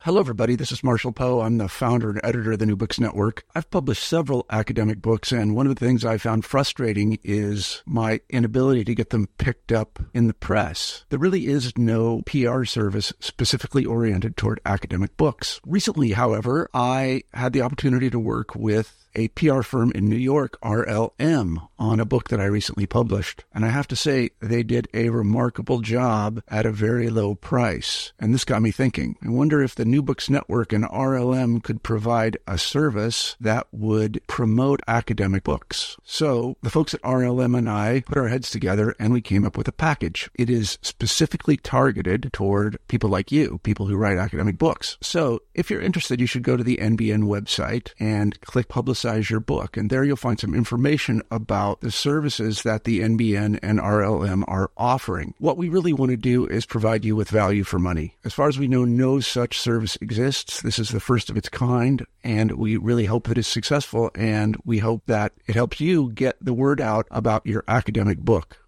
Hello, everybody. This is Marshall Poe. I'm the founder and editor of the New Books Network. I've published several academic books, and one of the things I found frustrating is my inability to get them picked up in the press. There really is no PR service specifically oriented toward academic books. Recently, however, I had the opportunity to work with a PR firm in New York, RLM, on a book that I recently published. And I have to say, they did a remarkable job at a very low price. And this got me thinking. I wonder if the New Books Network and RLM could provide a service that would promote academic books. So the folks at RLM and I put our heads together and we came up with a package. It is specifically targeted toward people like you, people who write academic books. So if you're interested, you should go to the NBN website and click Publicize Your Book. And there you'll find some information about the services that the NBN and RLM are offering. What we really want to do is provide you with value for money. As far as we know, no such service exists. This is the first of its kind, and we really hope that it's successful, and we hope that it helps you get the word out about your academic book.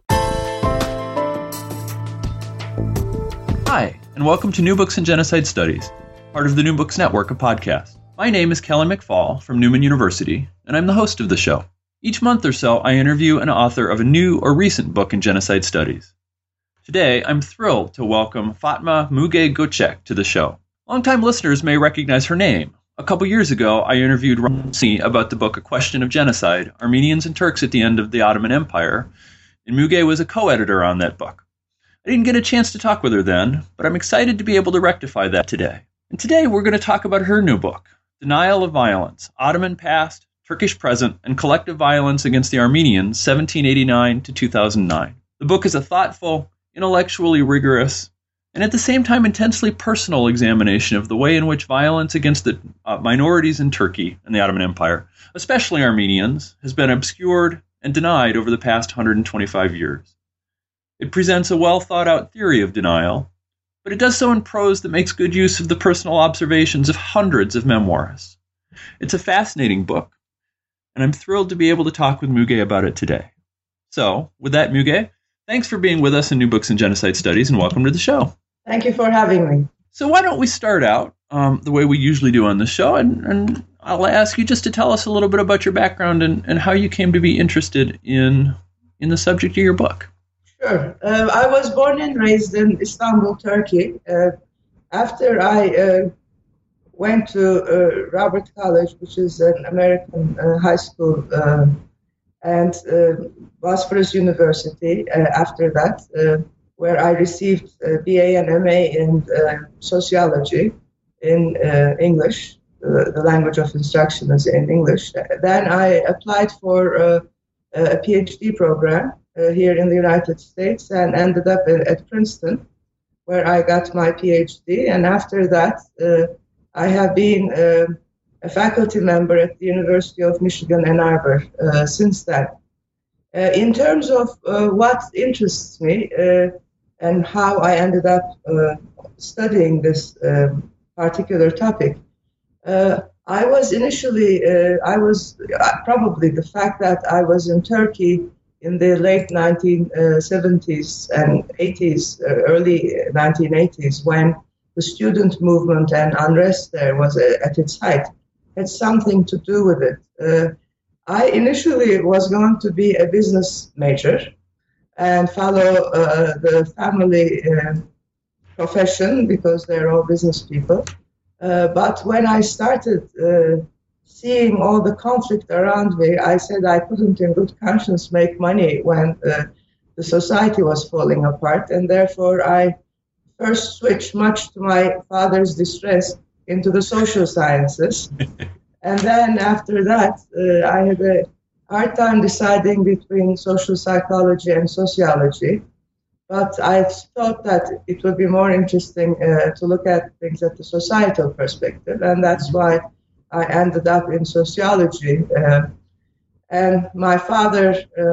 Hi, and welcome to New Books in Genocide Studies, part of the New Books Network of podcasts. My name is Kelly McFall from Newman University, and I'm the host of the show. Each month or so, I interview an author of a new or recent book in genocide studies. Today, I'm thrilled to welcome Fatma Müge Göçek to the show. Longtime listeners may recognize her name. A couple years ago, I interviewed Ramsi about the book A Question of Genocide, Armenians and Turks at the End of the Ottoman Empire, and Müge was a co-editor on that book. I didn't get a chance to talk with her then, but I'm excited to be able to rectify that today. And today, we're going to talk about her new book, Denial of Violence, Ottoman Past, Turkish Present, and Collective Violence Against the Armenians, 1789 to 2009. The book is a thoughtful, intellectually rigorous, and at the same time intensely personal examination of the way in which violence against the minorities in Turkey and the Ottoman Empire, especially Armenians, has been obscured and denied over the past 125 years. It presents a well-thought-out theory of denial, but it does so in prose that makes good use of the personal observations of hundreds of memoirists. It's a fascinating book, and I'm thrilled to be able to talk with Müge about it today. So, with that, Müge, thanks for being with us in New Books in Genocide Studies, and welcome to the show. Thank you for having me. So why don't we start out the way we usually do on the show, and I'll ask you just to tell us a little bit about your background and how you came to be interested in the subject of your book. Sure. I was born and raised in Istanbul, Turkey. After I went to Robert College, which is an American high school, and Bosphorus University after that, where I received BA and MA in sociology in English. The language of instruction is in English. Then I applied for a PhD program here in the United States and ended up at Princeton, where I got my PhD. And after that, I have been a faculty member at the University of Michigan, Ann Arbor since then. In terms of what interests me and how I ended up studying this particular topic, I was initially, probably the fact that I was in Turkey in the late 1970s and 80s, early 1980s, when the student movement and unrest there was at its height, had something to do with it. I initially was going to be a business major and follow the family profession because they're all business people. But when I started seeing all the conflict around me, I said I couldn't in good conscience make money when the society was falling apart. And therefore, I first switched, much to my father's distress, into the social sciences. And then after that, I had a hard time deciding between social psychology and sociology. But I thought that it would be more interesting to look at things at the societal perspective. And that's why I ended up in sociology. And my father,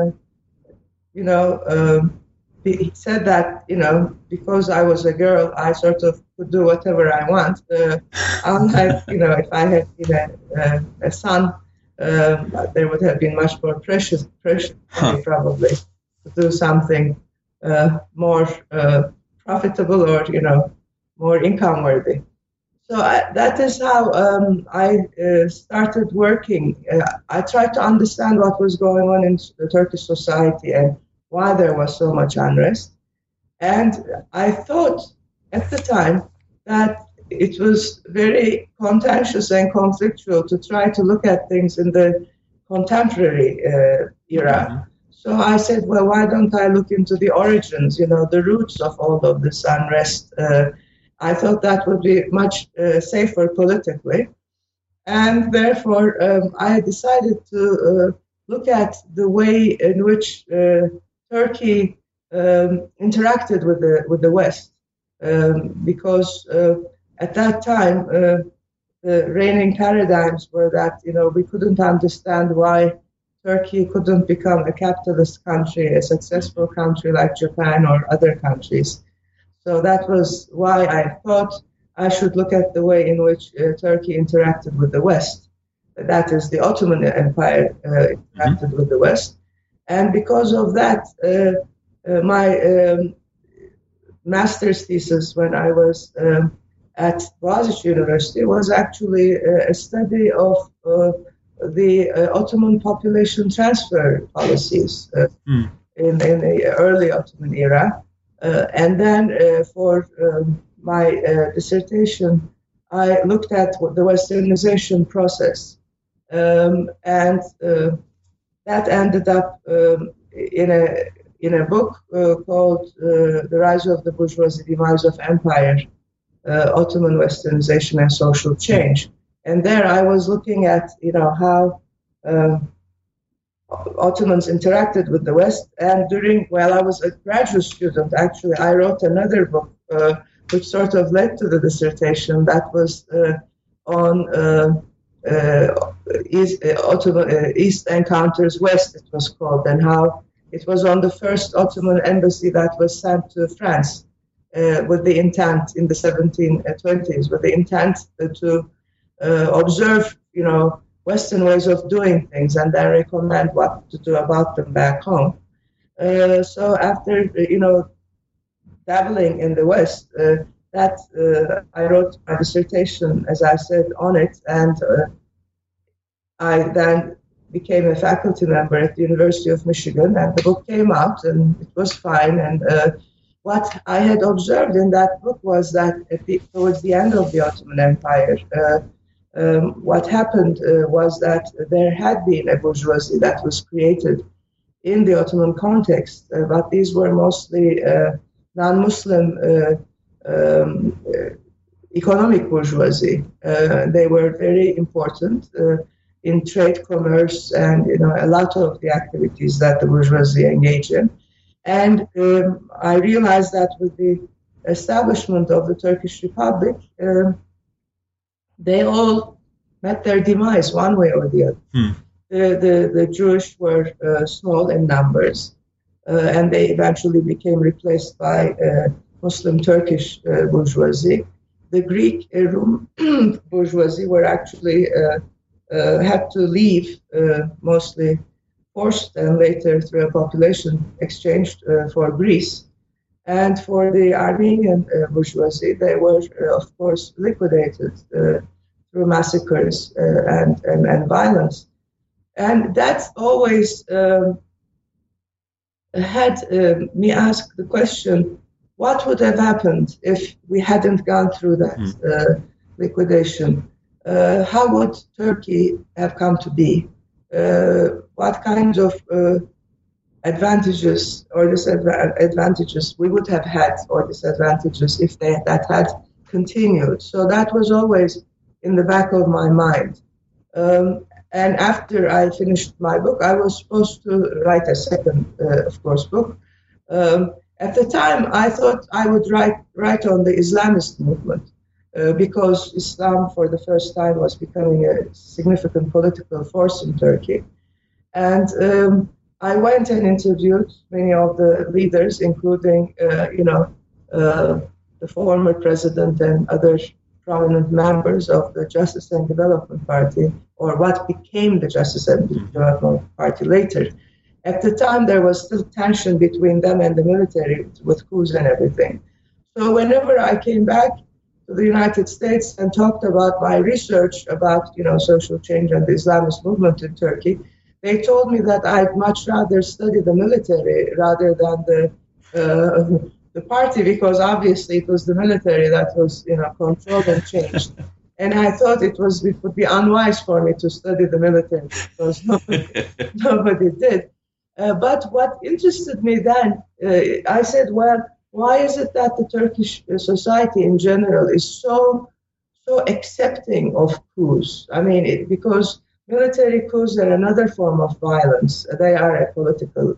he said that, because I was a girl, I sort of could do whatever I want. Unlike, if I had been a son, there would have been much more pressure probably to do something more profitable or, more income worthy. So that is how I started working. I tried to understand what was going on in the Turkish society and why there was so much unrest. And I thought at the time that it was very contentious and conflictual to try to look at things in the contemporary era. So I said, well, why don't I look into the origins, the roots of all of this unrest? I thought that would be much safer politically. And therefore, I decided to look at the way in which Turkey interacted with the West. Because at that time, the reigning paradigms were that, we couldn't understand why Turkey couldn't become a capitalist country, a successful country like Japan or other countries. So that was why I thought I should look at the way in which Turkey interacted with the West. That is, the Ottoman Empire interacted with the West. And because of that, my master's thesis when I was at Boğaziçi University was actually a study of the Ottoman population transfer policies in the early Ottoman era. And then for my dissertation, I looked at the Westernization process. And that ended up in a book called The Rise of the Bourgeoisie, Demise of Empire, Ottoman Westernization and Social Change. And there I was looking at, how Ottomans interacted with the West. And while I was a graduate student, actually, I wrote another book which sort of led to the dissertation that was on East Encounters West, it was called, and how it was on the first Ottoman embassy that was sent to France with the intent in the 1720s, with the intent to observe, Western ways of doing things and then recommend what to do about them back home. So after, dabbling in the West, I wrote my dissertation, as I said, on it, and I then became a faculty member at the University of Michigan, and the book came out, and it was fine. And what I had observed in that book was that towards the end of the Ottoman Empire, what happened was that there had been a bourgeoisie that was created in the Ottoman context, but these were mostly non-Muslim economic bourgeoisie. They were very important in trade, commerce, and a lot of the activities that the bourgeoisie engage in. And I realized that with the establishment of the Turkish Republic, they all met their demise one way or the other. The Jewish were small in numbers, and they eventually became replaced by Muslim Turkish bourgeoisie. The Greek Rum bourgeoisie were actually had to leave, mostly forced and later through a population exchange for Greece. And for the Armenian bourgeoisie, they were, of course, liquidated through massacres and violence. And that's always had me ask the question, what would have happened if we hadn't gone through that liquidation? How would Turkey have come to be? What kinds of advantages or disadvantages we would have had, or disadvantages, if that had continued? So that was always in the back of my mind. And after I finished my book, I was supposed to write a second, of course, book. At the time, I thought I would write on the Islamist movement because Islam, for the first time, was becoming a significant political force in Turkey. And I went and interviewed many of the leaders, including, the former president and other prominent members of the Justice and Development Party, or what became the Justice and Development Party later. At the time, there was still tension between them and the military with coups and everything. So whenever I came back, to the United States and talked about my research about, social change and the Islamist movement in Turkey, they told me that I'd much rather study the military rather than the party, because obviously it was the military that was, controlled and changed. And I thought it would be unwise for me to study the military because nobody did. But what interested me then, I said, well, why is it that the Turkish society in general is so accepting of coups? I mean, because military coups are another form of violence. They are a political,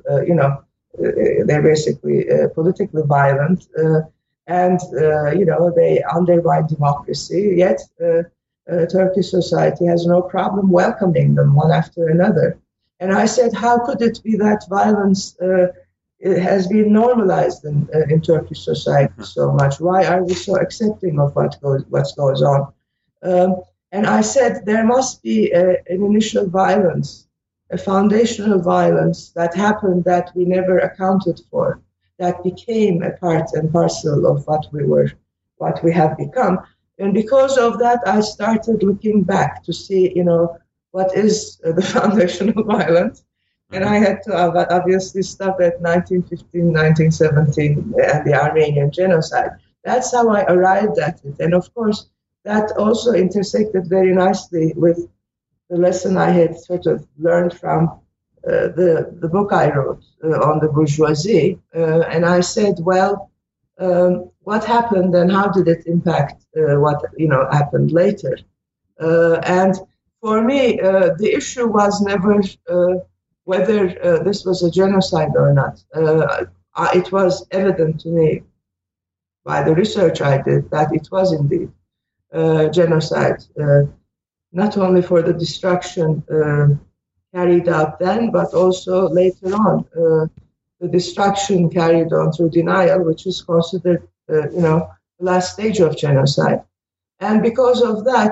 they're basically politically violent. And they undermine democracy, yet Turkish society has no problem welcoming them one after another. And I said, how could it be that violence it has been normalized in Turkish society so much? Why are we so accepting of what goes on? And I said, there must be an initial violence, a foundational violence that happened that we never accounted for, that became a part and parcel of what we have become. And because of that, I started looking back to see, what is the foundational violence. And I had to obviously stop at 1915, 1917 and the Armenian genocide. That's how I arrived at it. And of course, that also intersected very nicely with the lesson I had sort of learned from the book I wrote on the bourgeoisie. And I said, well, what happened and how did it impact what happened later? And for me, the issue was never whether this was a genocide or not. It was evident to me by the research I did that it was indeed genocide, not only for the destruction carried out then, but also later on, the destruction carried on through denial, which is considered, the last stage of genocide. And because of that,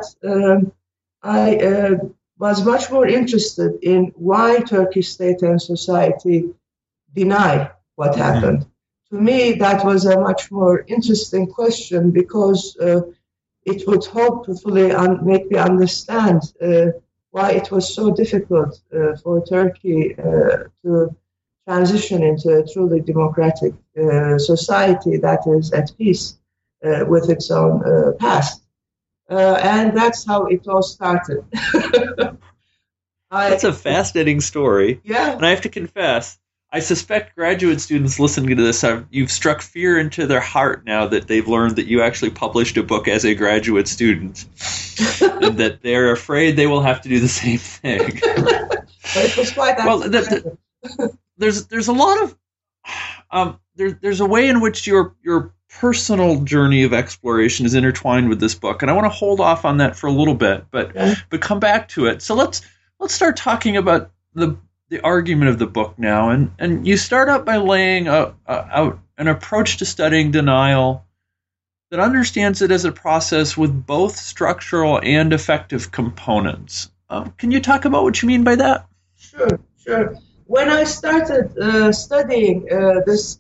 I was much more interested in why Turkish state and society deny what happened. To me, that was a much more interesting question because it would hopefully make me understand why it was so difficult for Turkey to transition into a truly democratic society that is at peace with its own past. And that's how it all started. That's a fascinating story. Yeah. And I have to confess, I suspect graduate students listening to this, you've struck fear into their heart now that they've learned that you actually published a book as a graduate student, and that they're afraid they will have to do the same thing. It was quite there's a lot of there's a way in which your personal journey of exploration is intertwined with this book, and I want to hold off on that for a little bit, but come back to it. So let's start talking about the argument of the book now, and you start out by laying out an approach to studying denial that understands it as a process with both structural and affective components. Can you talk about what you mean by that? Sure. When I started studying this,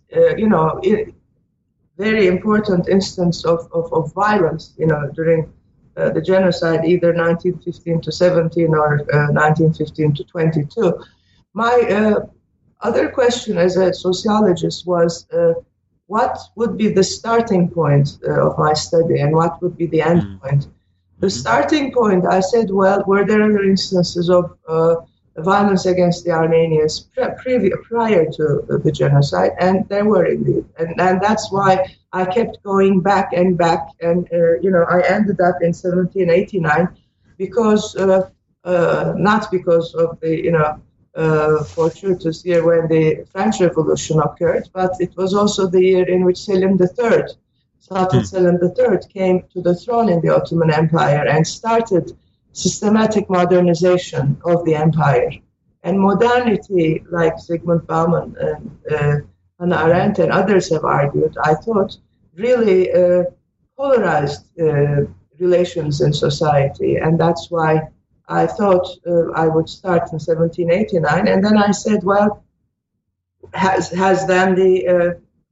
very important instance of violence, during the genocide, either 1915 to 17 or 1915 to 22, my other question as a sociologist was, what would be the starting point of my study and what would be the end point? The starting point, I said, well, were there other instances of violence against the Armenians prior to the genocide? And there were indeed. And that's why I kept going back and back. And, I ended up in 1789 because, not because of the, fortuitous year when the French Revolution occurred, but it was also the year in which Selim III, Sultan Selim III, came to the throne in the Ottoman Empire and started systematic modernization of the empire. And modernity, like Zygmunt Bauman and Hannah Arendt and others have argued, I thought, really polarized relations in society. And that's why I thought I would start in 1789. And then I said, well, has then the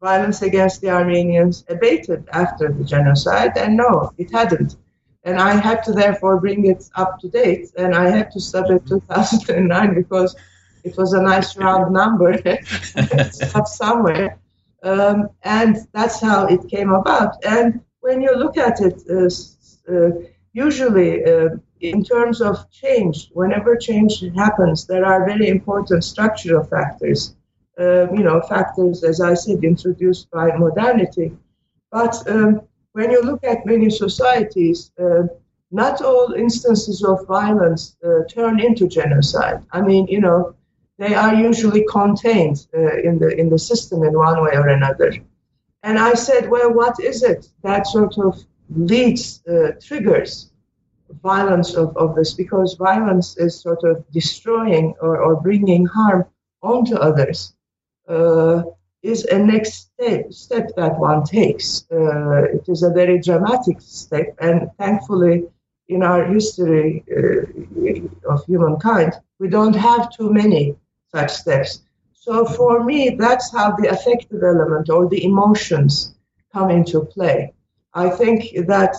violence against the Armenians abated after the genocide, and no, it hadn't. And I had to therefore bring it up to date, and I had to stop at 2009 because it was a nice round number. Stop somewhere. And that's how it came about. And when you look at it, usually in terms of change, whenever change happens, there are very important structural factors. Factors, as I said, introduced by modernity. But when you look at many societies, not all instances of violence turn into genocide. I mean, they are usually contained in the system in one way or another. And I said, well, what is it that sort of triggers violence of this? Because violence is sort of destroying or bringing harm onto others. Is a next step that one takes. It is a very dramatic step, and thankfully, in our history of humankind, we don't have too many such steps. So for me, that's how the affective element or the emotions come into play. I think that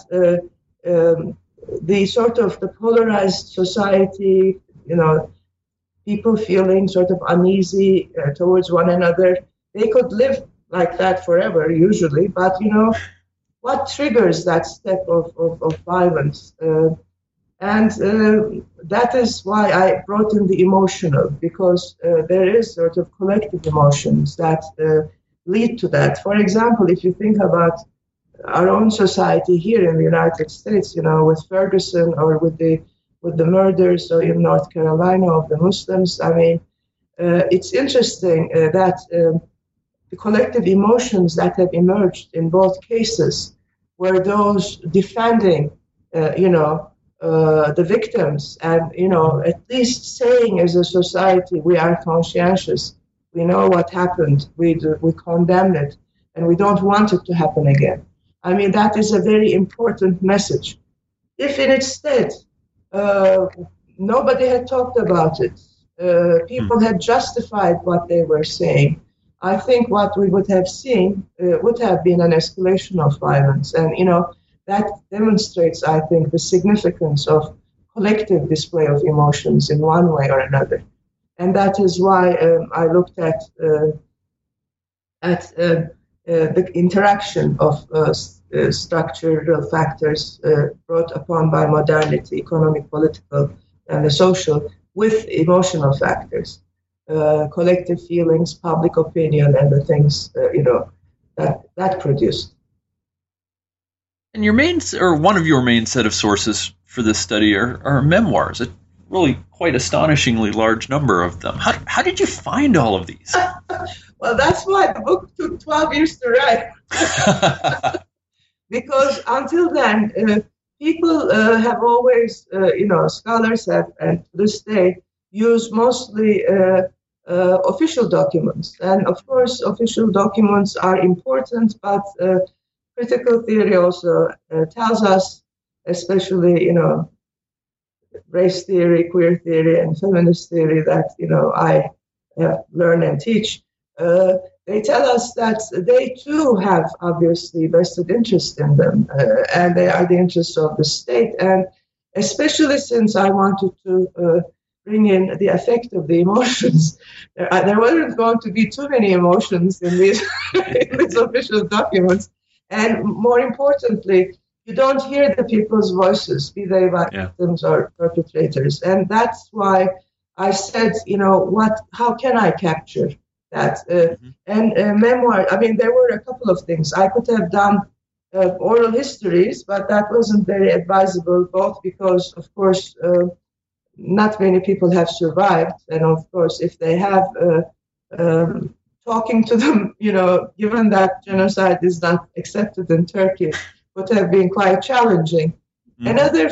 the polarized society, people feeling sort of uneasy towards one another, they could live like that forever, usually. But, what triggers that step of violence? And that is why I brought in the emotional, because there is sort of collective emotions that lead to that. For example, if you think about our own society here in the United States, with Ferguson or with the murders in North Carolina of the Muslims, I mean, it's interesting that the collective emotions that have emerged in both cases were those defending, the victims, and at least saying as a society we are conscientious, we know what happened, we condemn it, and we don't want it to happen again. I mean, that is a very important message. If instead nobody had talked about it, people had justified what they were saying, I think what we would have seen would have been an escalation of violence. And, that demonstrates, I think, the significance of collective display of emotions in one way or another. And that is why I looked at the interaction of structural factors brought upon by modernity, economic, political, and the social, with emotional factors. Collective feelings, public opinion, and the things that produced. And one of your main set of sources for this study are memoirs. A really quite astonishingly large number of them. How did you find all of these? Well, that's why the book took 12 years to write. Because until then, people have always, scholars have, and to this day, used mostly official documents. And of course, official documents are important, but critical theory also tells us, especially, race theory, queer theory, and feminist theory that, I learn and teach. They tell us that they too have obviously vested interest in them, and they are the interests of the state. And especially since I wanted to bring in the effect of the emotions, there wasn't going to be too many emotions in these official documents. And more importantly, you don't hear the people's voices, be they victims or perpetrators. And that's why I said, how can I capture that? And memoir, I mean, there were a couple of things. I could have done oral histories, but that wasn't very advisable, both because, of course, not many people have survived. And of course, if they have, talking to them, given that genocide is not accepted in Turkey, would have been quite challenging. Another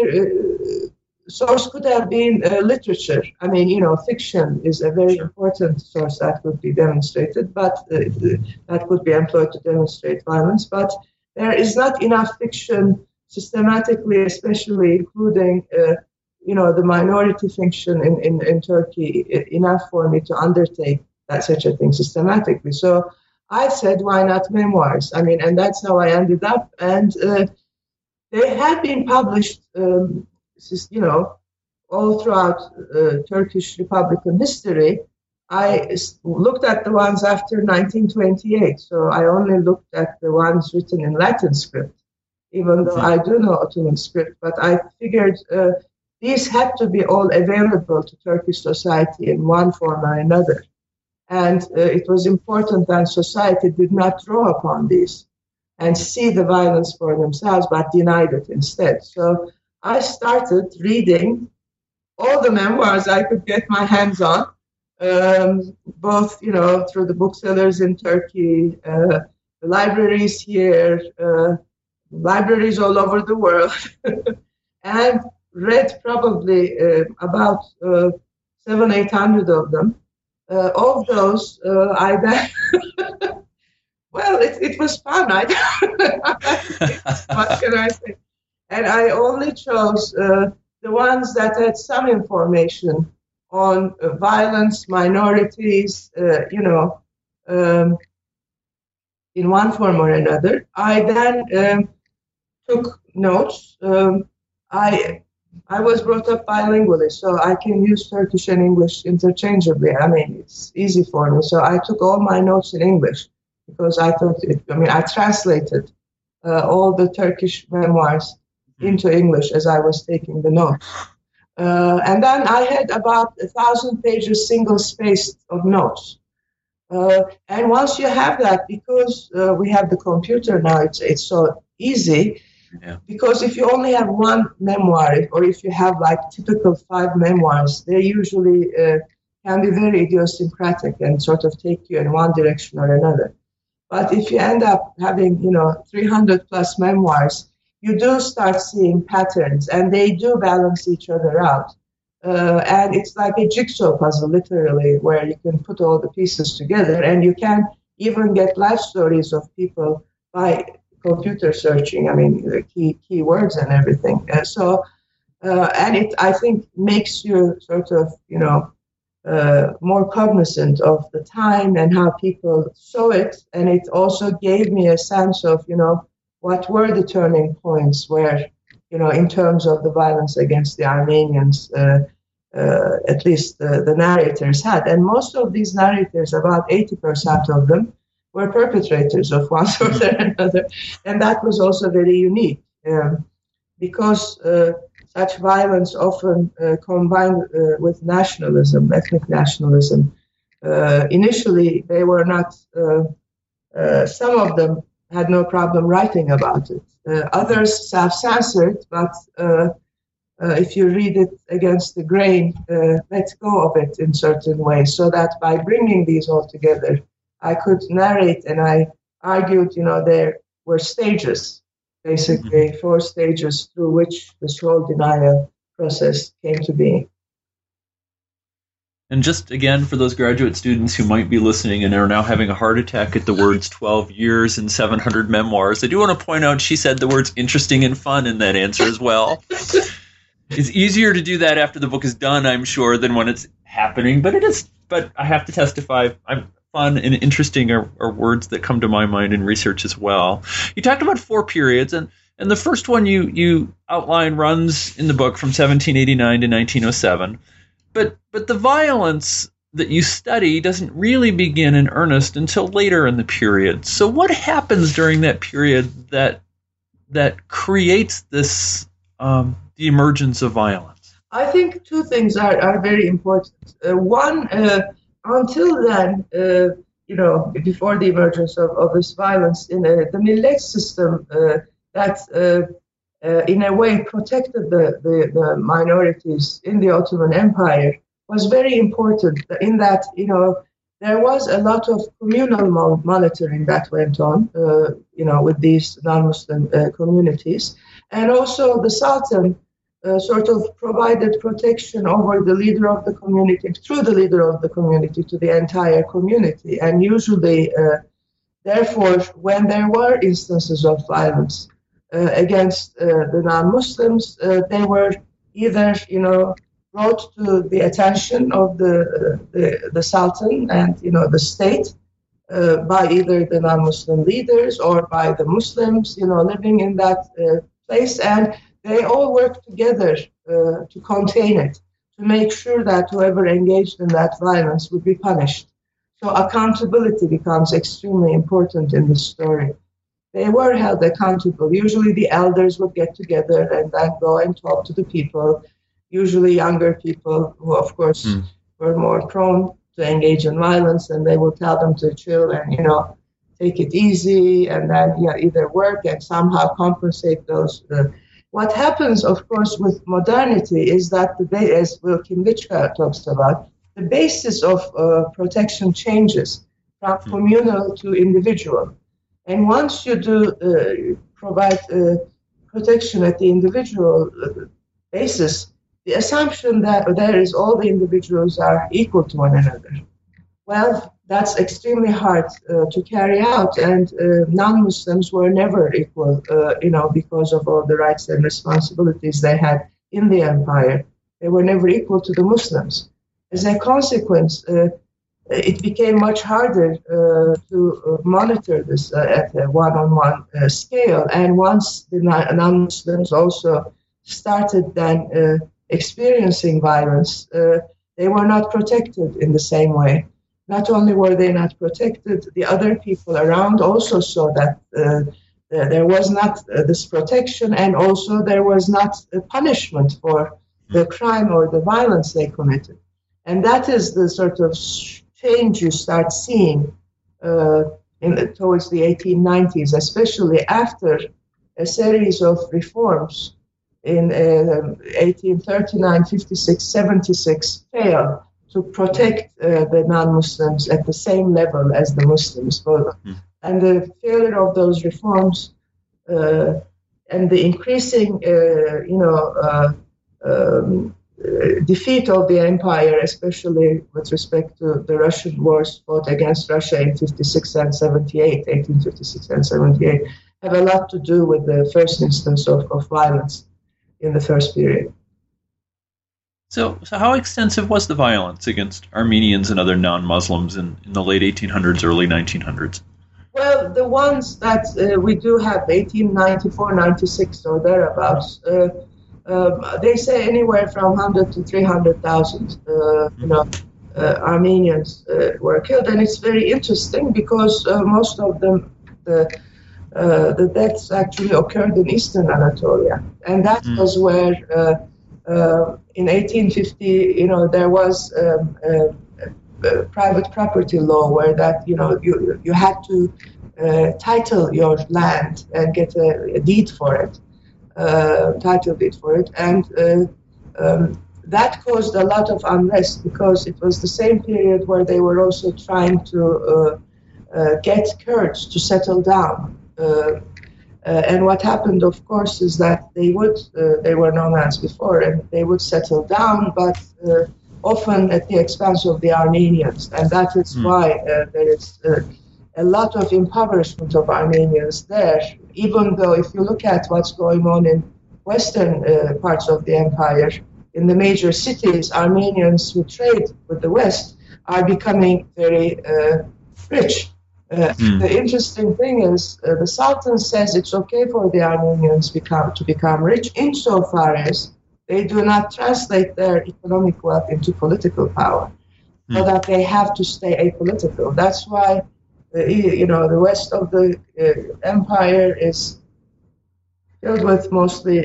source could have been literature. I mean, fiction is a very important source that could be demonstrated, but that could be employed to demonstrate violence. But there is not enough fiction systematically, especially including, the minority fiction in Turkey, enough for me to undertake such a thing systematically. So I said, why not memoirs? I mean, and that's how I ended up. And they had been published, all throughout Turkish Republican history. I looked at the ones after 1928, so I only looked at the ones written in Latin script, even though I do know Ottoman script. But I figured these had to be all available to Turkish society in one form or another. And it was important that society did not draw upon these and see the violence for themselves, but denied it instead. So I started reading all the memoirs I could get my hands on, both, through the booksellers in Turkey, the libraries here, libraries all over the world, and read probably about 700-800 of them. Of those, I then, well, it was fun. What can I say? And I only chose the ones that had some information on violence, minorities, in one form or another. I then took notes. I was brought up bilingually, so I can use Turkish and English interchangeably. I mean, it's easy for me. So I took all my notes in English because I thought I translated all the Turkish memoirs into English as I was taking the notes. And then I had about 1,000 pages single-spaced of notes. And once you have that, because we have the computer now, it's so easy. Yeah. Because if you only have one memoir, or if you have like typical 5 memoirs, they usually can be very idiosyncratic and sort of take you in one direction or another. But if you end up having, 300 plus memoirs, you do start seeing patterns, and they do balance each other out. And it's like a jigsaw puzzle, literally, where you can put all the pieces together, and you can even get life stories of people by computer searching, keywords and everything. And it, I think, makes you sort of, more cognizant of the time and how people saw it. And it also gave me a sense of, what were the turning points where, in terms of the violence against the Armenians, at least the narrators had. And most of these narrators, about 80% of them, were perpetrators of one sort or another. And that was also very unique because such violence often combined with nationalism, ethnic nationalism. Initially, they were not, some of them had no problem writing about it. Others self-censored, but if you read it against the grain, let go of it in certain ways, so that by bringing these all together, I could narrate, and I argued, there were stages, basically 4 stages through which this whole denial process came to be. And just again, for those graduate students who might be listening and are now having a heart attack at the words 12 years and 700 memoirs, I do want to point out she said the words interesting and fun in that answer as well. It's easier to do that after the book is done, I'm sure, than when it's happening. But I have to testify, fun and interesting are words that come to my mind in research as well. You talked about 4 periods, and the first one you outline runs in the book from 1789 to 1907. But the violence that you study doesn't really begin in earnest until later in the period. So what happens during that period that creates this the emergence of violence? I think 2 things are very important. One, until then, before the emergence of this violence, in the millet system that in a way protected the minorities in the Ottoman Empire was very important in that, there was a lot of communal monitoring that went on, with these non-Muslim communities. And also the Sultan sort of provided protection over the leader of the community, through the leader of the community to the entire community. And usually, therefore, when there were instances of violence against the non-Muslims, they were either, brought to the attention of the Sultan and, the state, by either the non-Muslim leaders or by the Muslims, living in that place. And they all worked together to contain it, to make sure that whoever engaged in that violence would be punished. So accountability becomes extremely important in this story. They were held accountable. Usually the elders would get together and then go and talk to the people, usually younger people who, of course, were more prone to engage in violence, and they will tell them to chill and, take it easy, and then either work and somehow compensate those. What happens, of course, with modernity is that, as Will Kymlicka talks about, the basis of protection changes from communal to individual. And once you do provide protection at the individual basis, the assumption that there is all the individuals are equal to one another. Well, that's extremely hard to carry out, and non-Muslims were never equal, because of all the rights and responsibilities they had in the empire. They were never equal to the Muslims. As a consequence, it became much harder to monitor this at a one-on-one scale. And once the non-Muslims also started then experiencing violence, they were not protected in the same way. Not only were they not protected, the other people around also saw that there was not this protection, and also there was not a punishment for the crime or the violence they committed. And that is the sort of change you start seeing towards the 1890s, especially after a series of reforms in 1839, 56, 76 failed to protect the non-Muslims at the same level as the Muslims. And the failure of those reforms and the increasing, defeat of the empire, especially with respect to the Russian wars fought against Russia in 56 and 78, 1856 and 78, have a lot to do with the first instance of violence in the first period. So how extensive was the violence against Armenians and other non-Muslims in the late 1800s, early 1900s? Well, the ones that we do have, 1894, 96 or thereabouts, they say anywhere from 100 to 300,000, Armenians were killed. And it's very interesting because most of them, the deaths actually occurred in eastern Anatolia. And that was where, in 1850, there was a private property law where that, you had to title your land and get a deed for it. Title deed for it, and that caused a lot of unrest because it was the same period where they were also trying to get Kurds to settle down. And what happened, of course, is that they were nomads before, and they would settle down, but often at the expense of the Armenians, and that is why there is a lot of impoverishment of Armenians there, even though if you look at what's going on in western parts of the empire, in the major cities, Armenians who trade with the West are becoming very rich. The interesting thing is the Sultan says it's okay for the Armenians to become rich insofar as they do not translate their economic wealth into political power, so that they have to stay apolitical. That's why the west of the empire is filled with mostly,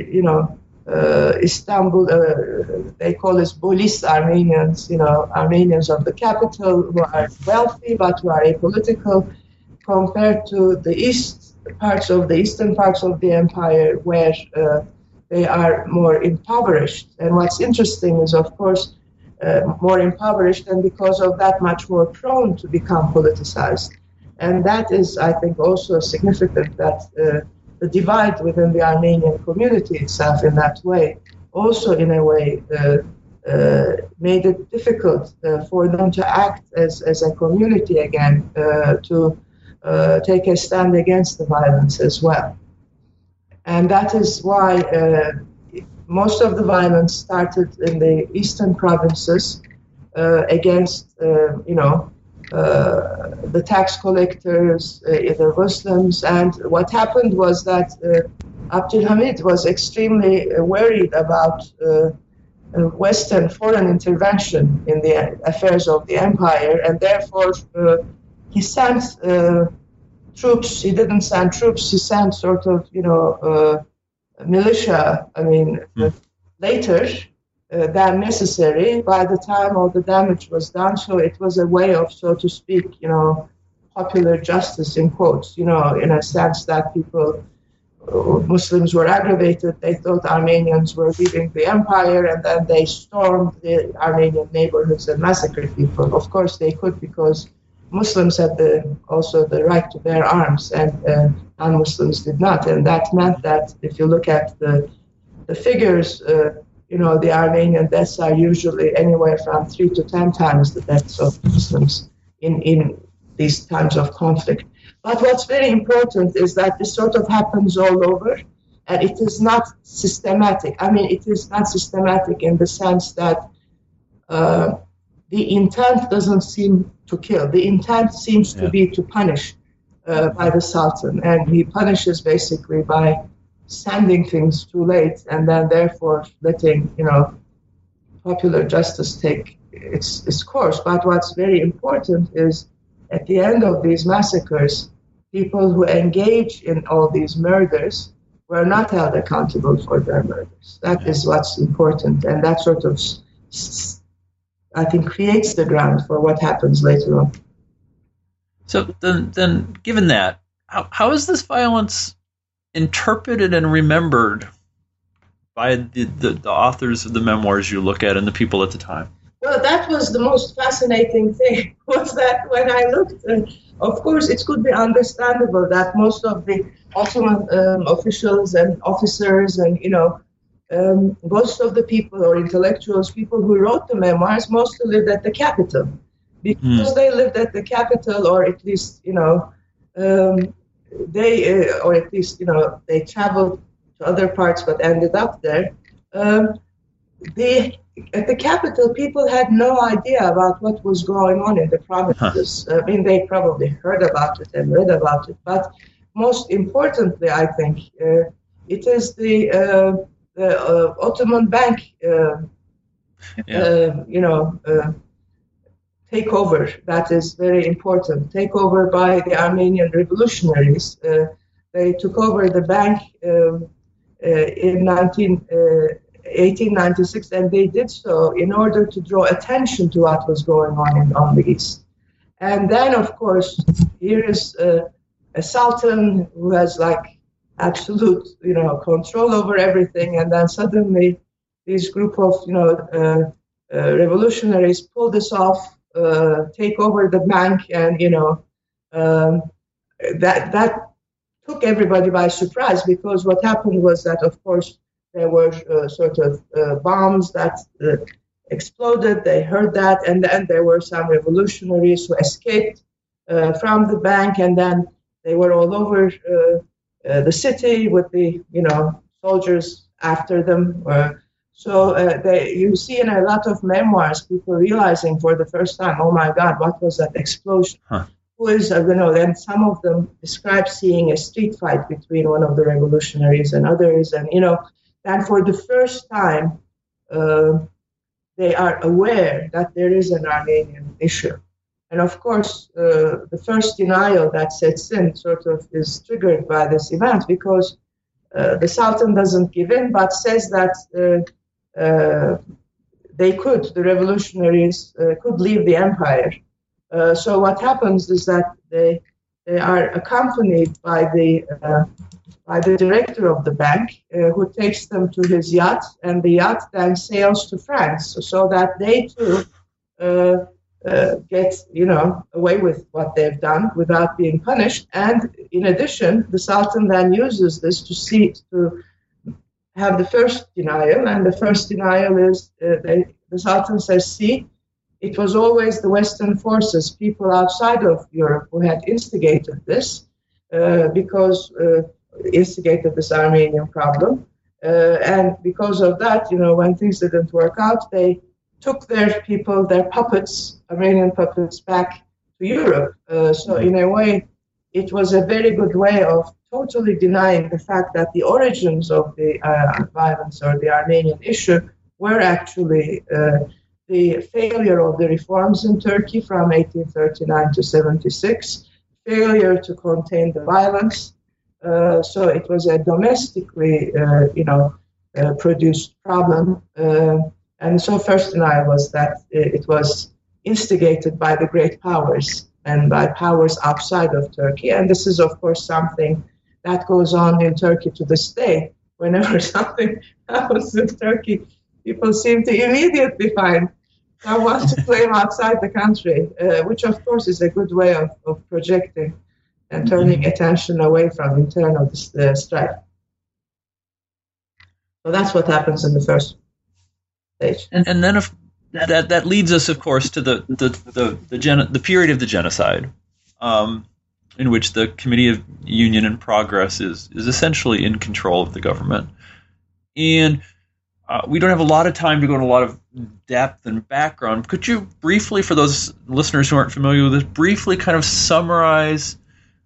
Istanbul, they call us Bolis Armenians, Armenians of the capital who are wealthy but who are apolitical, compared to the eastern parts of the empire where they are more impoverished. And what's interesting is, of course, more impoverished, and because of that, much more prone to become politicized. And that is, I think, also significant that the divide within the Armenian community itself in that way also, in a way, made it difficult for them to act as a community again, to take a stand against the violence as well. And that is why most of the violence started in the eastern provinces against, the tax collectors, the Muslims. And what happened was that Abdülhamid was extremely worried about Western foreign intervention in the affairs of the empire, and therefore he sent troops. He didn't send troops. He sent sort of, militia. Later than necessary. By the time all the damage was done, so it was a way of, so to speak, popular justice in quotes. In a sense that Muslims were aggravated. They thought Armenians were leaving the empire, and then they stormed the Armenian neighborhoods and massacred people. Of course, they could, because Muslims had also the right to bear arms, and non-Muslims did not. And that meant that if you look at the figures, the Armenian deaths are usually anywhere from 3 to 10 times the deaths of Muslims in these times of conflict. But what's very important is that this sort of happens all over, and it is not systematic. It is not systematic in the sense that the intent doesn't seem to kill. The intent seems to be to punish by the Sultan, and he punishes basically by sending things too late, and then therefore letting popular justice take its course. But what's very important is, at the end of these massacres, people who engage in all these murders were not held accountable for their murders. That is what's important, and that sort of, I think, creates the ground for what happens later on. So then given that, how is this violence interpreted and remembered by the authors of the memoirs you look at and the people at the time? Well, that was the most fascinating thing, was that when I looked, of course, it could be understandable that most of the Ottoman officials and officers and, most of the people or intellectuals, people who wrote the memoirs, mostly lived at the capital. Because they lived at the capital, or at least, they traveled to other parts but ended up there. At the capital, people had no idea about what was going on in the provinces. They probably heard about it and read about it, but most importantly, I think, it is the Ottoman Bank, takeover that is very important. Takeover by the Armenian revolutionaries. They took over the bank in 1896, and they did so in order to draw attention to what was going on the East. And then, of course, here is a sultan who has absolute, control over everything, and then suddenly this group of, revolutionaries pull this off, take over the bank, and that took everybody by surprise, because what happened was that, of course, there were bombs that exploded. They heard that, and then there were some revolutionaries who escaped from the bank, and then they were all over the city with the soldiers after them. You see in a lot of memoirs people realizing for the first time, oh my God, what was that explosion? Who is, then some of them describe seeing a street fight between one of the revolutionaries and others, and and for the first time, they are aware that there is an Armenian issue. And of course, the first denial that sets in is triggered by this event, because the Sultan doesn't give in, but says that the revolutionaries could leave the empire. So what happens is that they are accompanied by the director of the bank, who takes them to his yacht, and the yacht then sails to France, so that they too get away with what they've done without being punished. And in addition, the Sultan then uses this to have the first denial, and the first denial is the Sultan says, see, it was always the Western forces, people outside of Europe, who had instigated this, instigated this Armenian problem. And because of that, when things didn't work out, they took their people, their puppets, Armenian puppets, back to Europe. So in a way, it was a very good way of totally denying the fact that the origins of the violence or the Armenian issue were actually the failure of the reforms in Turkey from 1839 to 76, failure to contain the violence. So it was a domestically, produced problem. And so first denial was that it was instigated by the great powers and by powers outside of Turkey. And this is, of course, something that goes on in Turkey to this day. Whenever something happens in Turkey, people seem to immediately find someone to blame outside the country, which, of course, is a good way of projecting and turning attention away from internal strife. So that's what happens in the first stage. And then if that leads us, of course, to the period of the genocide, in which the Committee of Union and Progress is essentially in control of the government. And we don't have a lot of time to go into a lot of depth and background. Could you briefly, for those listeners who aren't familiar with this, briefly kind of summarize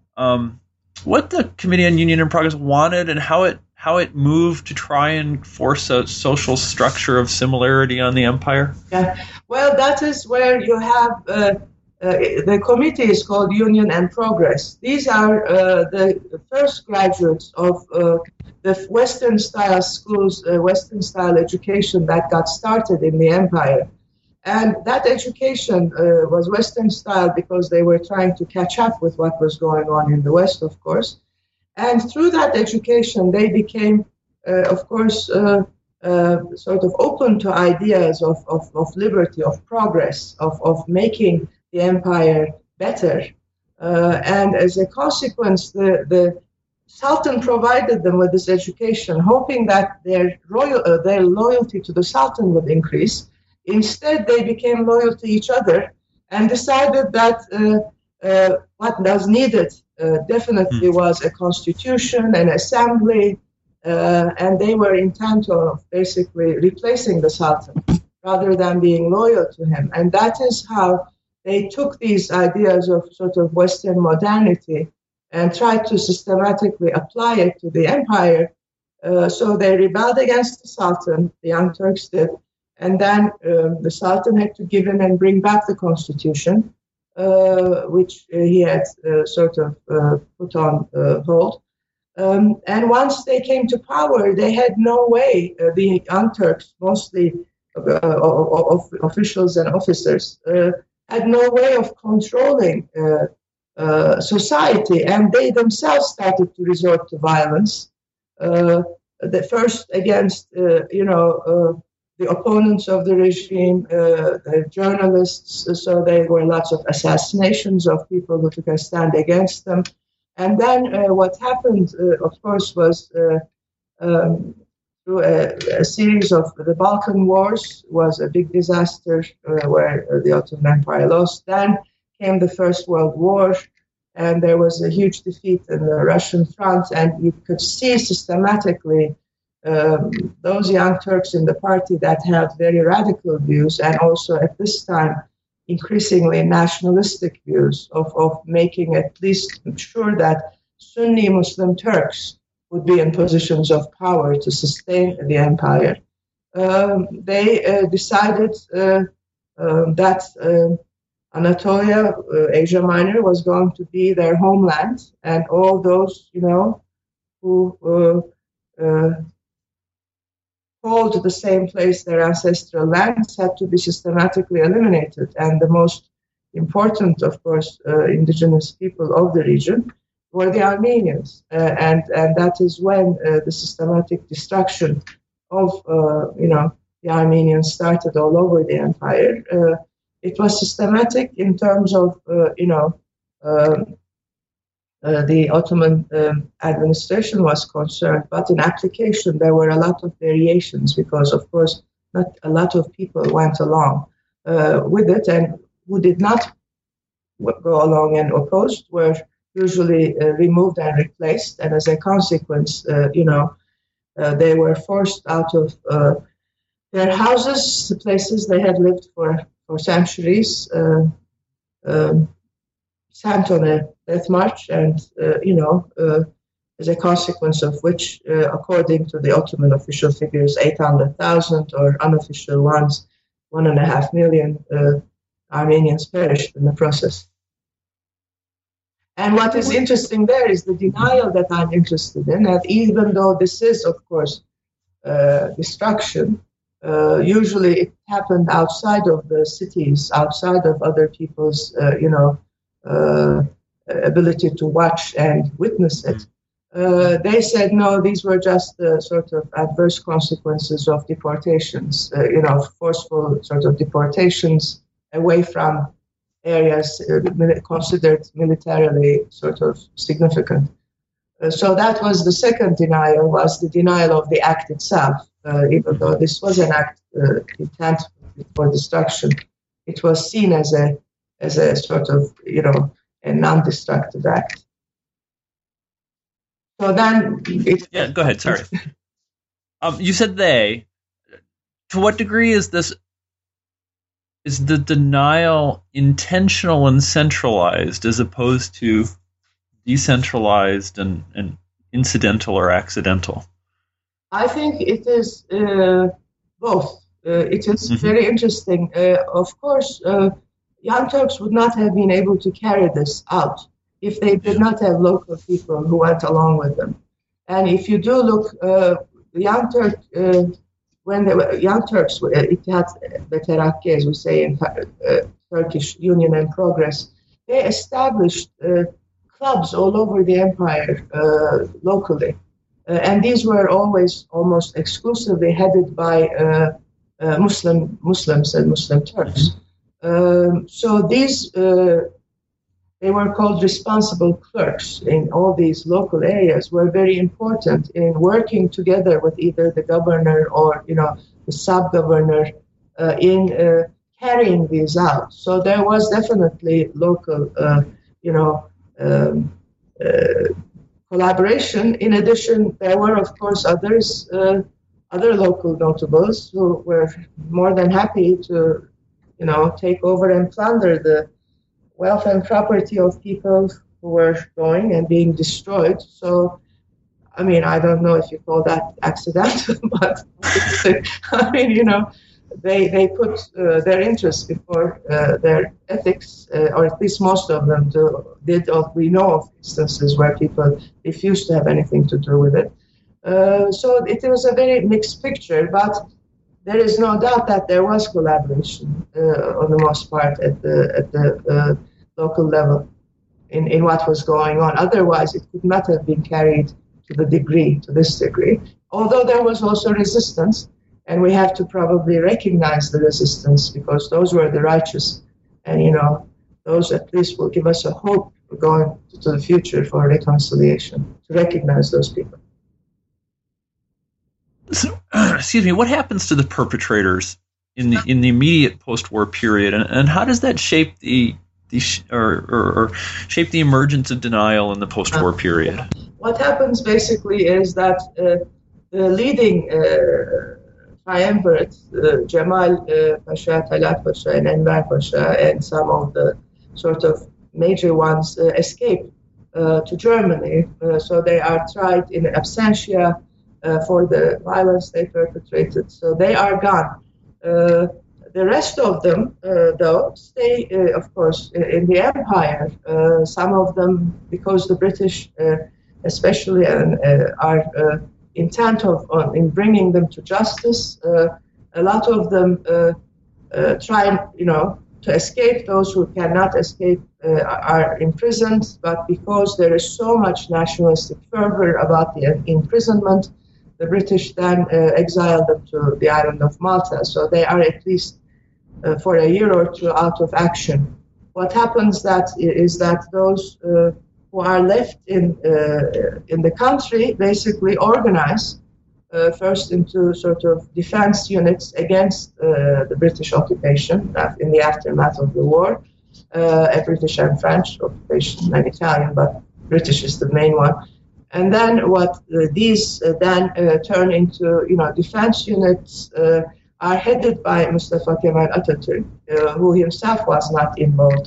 what the Committee on Union and Progress wanted and how it moved to try and force a social structure of similarity on the empire? Yeah, well, that is where you have the committee is called Union and Progress. These are the first graduates of the Western-style schools, Western-style education that got started in the empire. And that education was Western-style because they were trying to catch up with what was going on in the West, of course. And through that education, they became, of course, sort of open to ideas of liberty, of progress, of making the empire better. And as a consequence, the Sultan provided them with this education, hoping that their loyalty to the Sultan would increase. Instead, they became loyal to each other and decided that what was needed definitely was a constitution, an assembly, and they were intent of basically replacing the Sultan rather than being loyal to him. And that is how they took these ideas of sort of Western modernity and tried to systematically apply it to the empire. So they rebelled against the Sultan, the Young Turks did, and then the Sultan had to give in and bring back the constitution, which he had sort of put on hold. And once they came to power, they had no way, the Young Turks, mostly officials and officers, had no way of controlling society, and they themselves started to resort to violence. The first against, the opponents of the regime, the journalists, so there were lots of assassinations of people who took a stand against them. And then what happened, of course, was through a series of the Balkan Wars was a big disaster where the Ottoman Empire lost. Then came the First World War, and there was a huge defeat in the Russian front, and you could see systematically those Young Turks in the party that had very radical views, and also at this time increasingly nationalistic views of making at least sure that Sunni Muslim Turks would be in positions of power to sustain the empire. They decided that Anatolia, Asia Minor, was going to be their homeland, and all those, who called the same place their ancestral lands had to be systematically eliminated. And the most important, of course, indigenous people of the region were the Armenians. And that is when the systematic destruction of, the Armenians started all over the empire. It was systematic in terms of, the Ottoman administration was concerned, but in application there were a lot of variations because, of course, not a lot of people went along with it, and who did not go along and opposed were usually removed and replaced, and as a consequence, they were forced out of their houses, the places they had lived for centuries. sent on a death march, and as a consequence of which, according to the Ottoman official figures, 800,000, or unofficial ones, 1.5 million Armenians perished in the process. And what is interesting there is the denial that I'm interested in, that even though this is, of course, destruction, usually it happened outside of the cities, outside of other people's, ability to watch and witness it. They said, no, these were just the sort of adverse consequences of deportations, forceful sort of deportations away from areas considered militarily sort of significant. So that was the second denial, was the denial of the act itself. Even though this was an act intent for destruction, it was seen as a sort of, a non-destructive act. So then... Yeah, go ahead, sorry. You said they. To what degree is the denial intentional and centralized as opposed to decentralized and incidental or accidental? I think it is both. It is very interesting. Of course, Young Turks would not have been able to carry this out if they did not have local people who went along with them. And if you do look, Young Turk, when they were Young Turks, İttihat ve Terakki, as we say in Turkish, Union and Progress, they established clubs all over the empire locally. And these were always almost exclusively headed by Muslims and Muslim Turks. So these, they were called responsible clerks in all these local areas, were very important in working together with either the governor or, the sub-governor in carrying these out. So there was definitely local, collaboration. In addition, there were, of course, other local notables who were more than happy to, take over and plunder the wealth and property of people who were going and being destroyed. So, I mean, I don't know if you call that accidental, but they put their interests before their ethics, or at least most of them did. We know of instances where people refused to have anything to do with it. So it was a very mixed picture, but there is no doubt that there was collaboration on the most part at the local level in what was going on. Otherwise, it could not have been carried to this degree. Although there was also resistance, and we have to probably recognize the resistance because those were the righteous, and those at least will give us a hope going to the future for reconciliation, to recognize those people. So, excuse me, what happens to the perpetrators in the immediate post-war period, and how does that shape or shape the emergence of denial in the post-war period? What happens basically is that the leading triumvirate, Cemal Pasha, Talat Pasha, and Enver Pasha, and some of the sort of major ones escape to Germany. So they are tried in absentia for the violence they perpetrated. So they are gone. The rest of them, though, stay, of course, in the empire. Some of them, because the British, especially, are intent in bringing them to justice. A lot of them try, to escape. Those who cannot escape are imprisoned. But because there is so much nationalistic fervor about the imprisonment, the British then exiled them to the island of Malta. So they are at least for a year or two out of action. What happens is that those who are left in the country basically organize first into sort of defense units against the British occupation in the aftermath of the war, a British and French occupation and Italian, but British is the main one. And then what these then turn into, defense units are headed by Mustafa Kemal Atatürk, who himself was not involved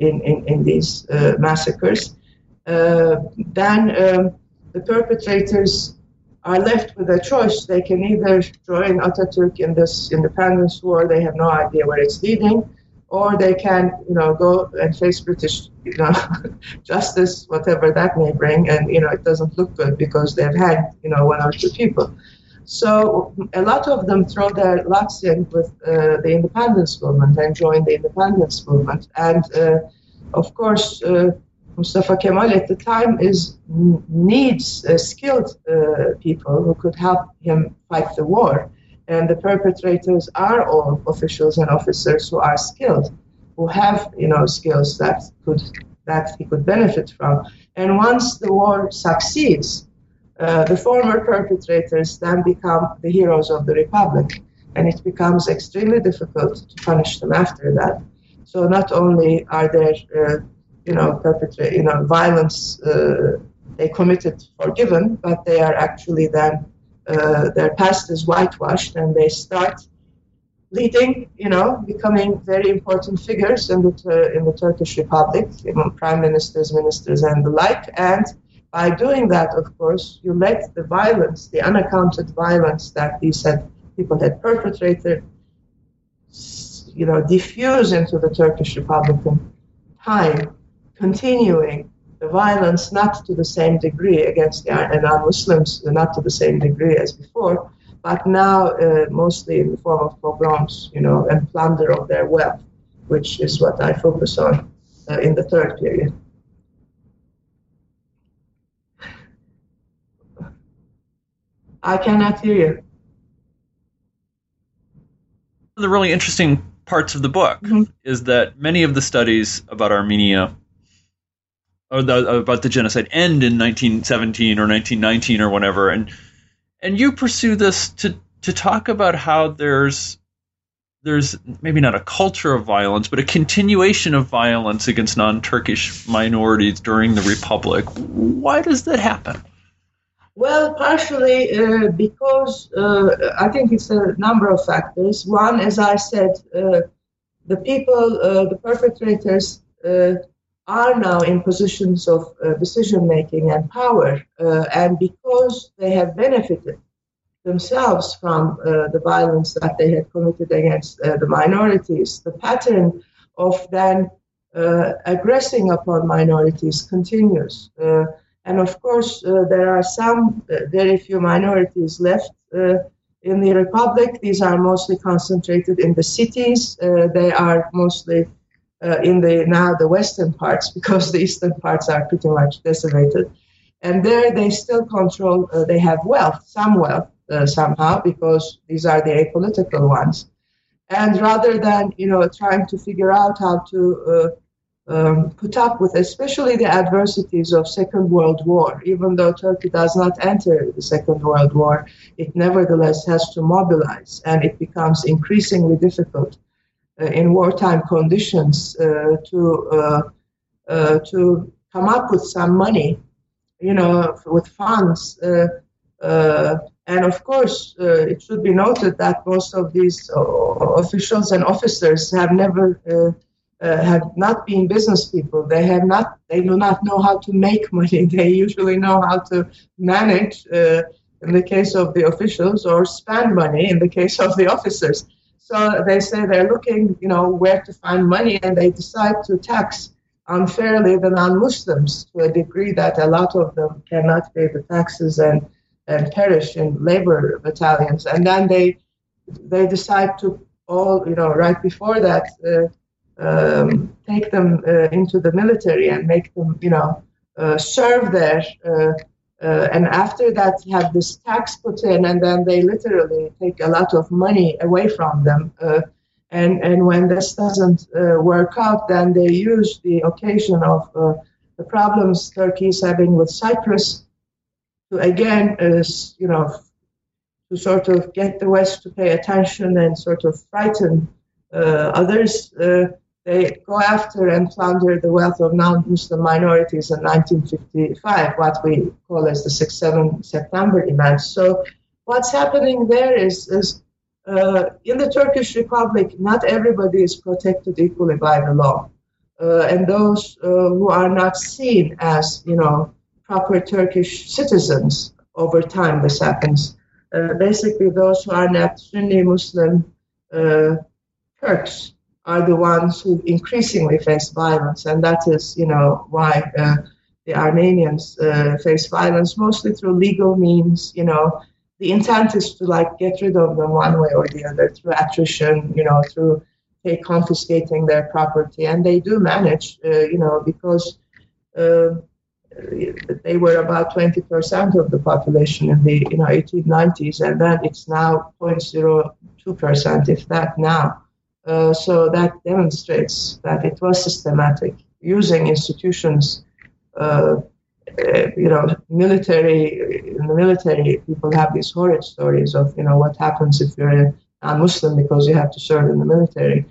in these massacres, then the perpetrators are left with a choice. They can either join Atatürk in this independence war, they have no idea where it's leading, or they can, go and face British, justice, whatever that may bring, and, it doesn't look good because they've had, one or two people. So a lot of them throw their lots in with the independence movement and join the independence movement. And, of course, Mustafa Kemal at the time needs skilled people who could help him fight the war. And the perpetrators are all officials and officers who are skilled, who have, skills that he could benefit from. And once the war succeeds, the former perpetrators then become the heroes of the Republic, and it becomes extremely difficult to punish them after that. So not only are there, violence they committed forgiven, but they are actually then their past is whitewashed, and they start leading, becoming very important figures in the Turkish Republic, prime ministers, ministers, and the like. And by doing that, of course, you let the violence, the unaccounted violence that these people had perpetrated, diffuse into the Turkish Republican time, continuing the violence not to the same degree against the non-Muslims, not to the same degree as before, but now mostly in the form of pogroms, and plunder of their wealth, which is what I focus on in the third period. I cannot hear you. One of the really interesting parts of the book is that many of the studies about Armenia, or about the genocide, end in 1917 or 1919 or whatever, and you pursue this to talk about how there's maybe not a culture of violence, but a continuation of violence against non-Turkish minorities during the Republic. Why does that happen? Well, partially because I think it's a number of factors. One, as I said, the people, the perpetrators, are now in positions of decision-making and power, and because they have benefited themselves from the violence that they had committed against the minorities, the pattern of then aggressing upon minorities continues. And of course, there are some very few minorities left in the Republic. These are mostly concentrated in the cities. They are mostly in the western parts, because the eastern parts are pretty much decimated. And there they still control, they have wealth, some wealth somehow, because these are the apolitical ones. And rather than, trying to figure out how to put up with especially the adversities of Second World War. Even though Turkey does not enter the Second World War, it nevertheless has to mobilize, and it becomes increasingly difficult in wartime conditions to come up with some money, with funds. And of course, it should be noted that most of these officials and officers have not been business people. They do not know how to make money. They usually know how to manage, in the case of the officials, or spend money in the case of the officers. So they say they're looking, where to find money, and they decide to tax unfairly the non-Muslims to a degree that a lot of them cannot pay the taxes and perish in labor battalions. And then they decide to all, right before that, take them into the military and make them, serve there. And after that, have this tax put in, and then they literally take a lot of money away from them. And when this doesn't work out, then they use the occasion of the problems Turkey is having with Cyprus to again, to sort of get the West to pay attention and sort of frighten others. They go after and plunder the wealth of non-Muslim minorities in 1955, what we call as the 6-7 September events. So what's happening there is in the Turkish Republic, not everybody is protected equally by the law. and those who are not seen as, proper Turkish citizens. Over time, this happens. Basically, those who are not Sunni Muslim Turks are the ones who increasingly face violence, and that is, why the Armenians face violence, mostly through legal means. The intent is to get rid of them one way or the other, through attrition, through confiscating their property, and they do manage, because they were about 20% of the population in the 1890s, and then it's now 0.02%, if that now. So that demonstrates that it was systematic, using institutions. Military. In the military, people have these horrid stories of what happens if you're a non-Muslim because you have to serve in the military.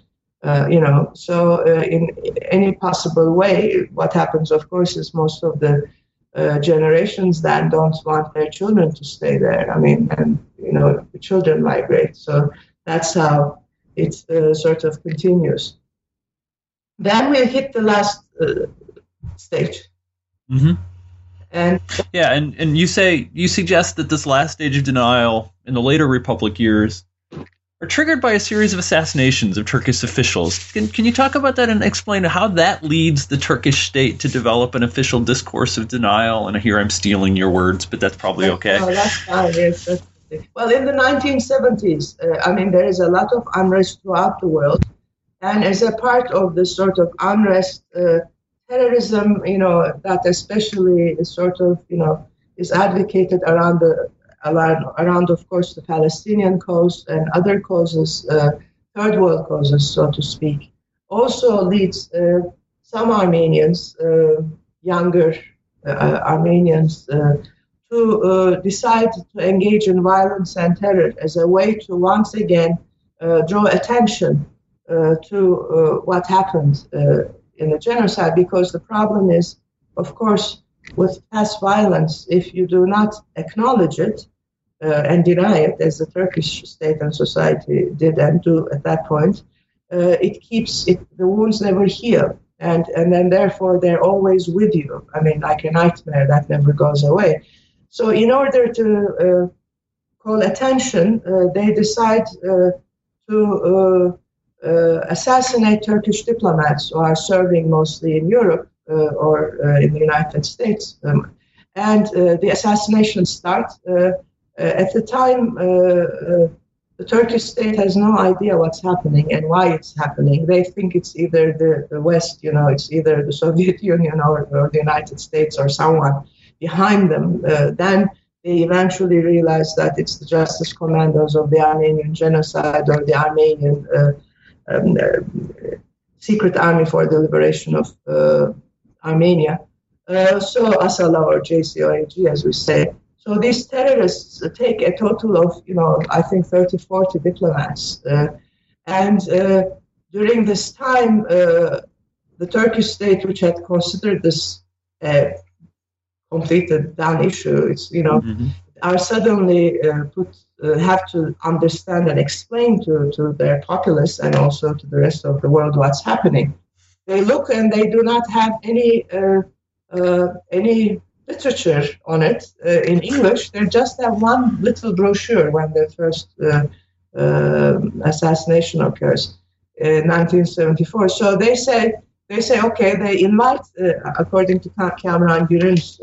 So in any possible way, what happens, of course, is most of the generations then don't want their children to stay there. The children migrate. So that's how it sort of continues. Then we hit the last stage. Mm-hmm. And you suggest that this last stage of denial in the later Republic years are triggered by a series of assassinations of Turkish officials. Can you talk about that and explain how that leads the Turkish state to develop an official discourse of denial? And here I'm stealing your words, but that's probably okay. Oh, that's fine. Yes, well, in the 1970s, there is a lot of unrest throughout the world, and as a part of this sort of unrest, terrorism, that especially is sort of, is advocated around, of course, the Palestinian cause and other causes, third world causes, so to speak, also leads some Armenians, younger Armenians, to decide to engage in violence and terror as a way to once again draw attention to what happened in the genocide, because the problem is, of course, with past violence, if you do not acknowledge it and deny it, as the Turkish state and society did and do at that point, it keeps it. The wounds never heal, and then therefore they're always with you. Like a nightmare that never goes away. So, in order to call attention, they decide to assassinate Turkish diplomats who are serving mostly in Europe or in the United States. And the assassinations start. At the time, the Turkish state has no idea what's happening and why it's happening. They think it's either the West, it's either the Soviet Union or the United States or someone behind them. Then they eventually realize that it's the Justice Commandos of the Armenian Genocide or the Armenian Secret Army for the Liberation of Armenia. So Asala or JCOAG, as we say. So these terrorists take a total of, I think 30, 40 diplomats. And during this time, the Turkish state, which had considered this completed done issue, it's, are suddenly have to understand and explain to their populace and also to the rest of the world what's happening. They look and they do not have any literature on it in English. They just have one little brochure when the first assassination occurs in 1974. So they say, okay, they invite, according to Kamran Gürün's,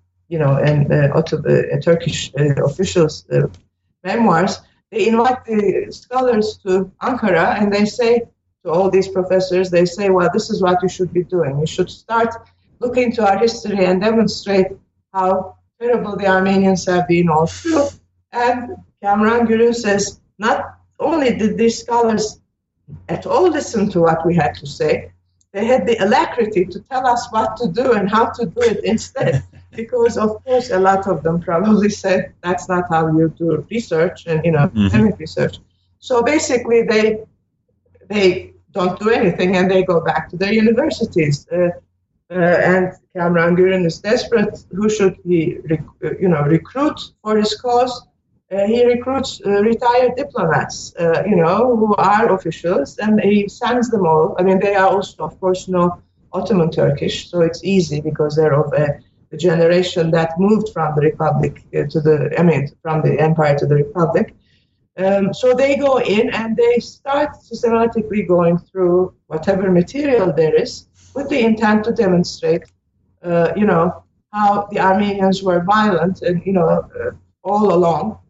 and Turkish officials' memoirs, they invite the scholars to Ankara and they say to all these professors, they say, well, this is what you should be doing. You should start looking to our history and demonstrate how terrible the Armenians have been all through. And Kamran Gürün says, not only did these scholars at all listen to what we had to say, they had the alacrity to tell us what to do and how to do it instead. Because, of course, a lot of them probably said that's not how you do research and, academic research. So basically, they don't do anything and they go back to their universities. And Kamran Gürün is desperate. Who should he, recruit for his cause? He recruits retired diplomats, who are officials, and he sends them all. They are also, of course, no Ottoman Turkish, so it's easy because they're of the generation that moved from the Republic from the Empire to the Republic. So they go in and they start systematically going through whatever material there is with the intent to demonstrate, how the Armenians were violent and, all along.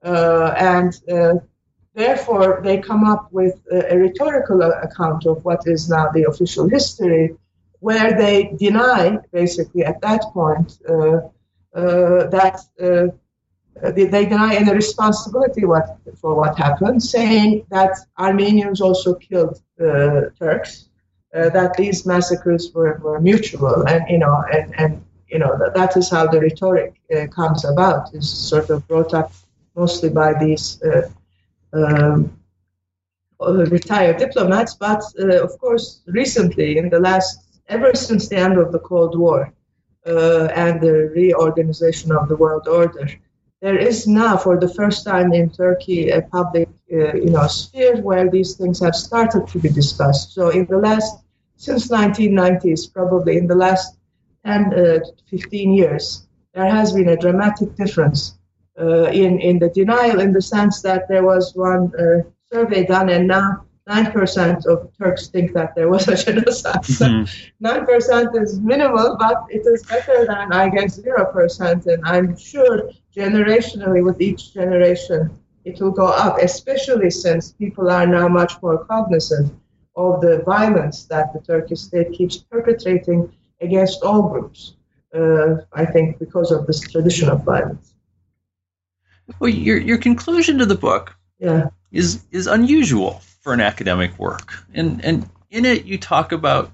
Therefore, they come up with a rhetorical account of what is now the official history, where they deny, basically, at that point, they deny any responsibility for what happened, saying that Armenians also killed Turks, that these massacres were mutual, and that is how the rhetoric comes about. Is sort of brought up mostly by these retired diplomats, but of course, recently, ever since the end of the Cold War and the reorganization of the world order, there is now, for the first time in Turkey, a public, sphere where these things have started to be discussed. So since 1990s, probably in the last 10 to 15 years, there has been a dramatic difference in the denial, in the sense that there was one survey done, and now 9% of Turks think that there was a genocide. Mm-hmm. 9% is minimal, but it is better than, I guess, 0%. And I'm sure generationally, with each generation, it will go up, especially since people are now much more cognizant of the violence that the Turkish state keeps perpetrating against all groups, I think because of this tradition of violence. Well, your conclusion to the book is unusual for an academic work. And in it, you talk about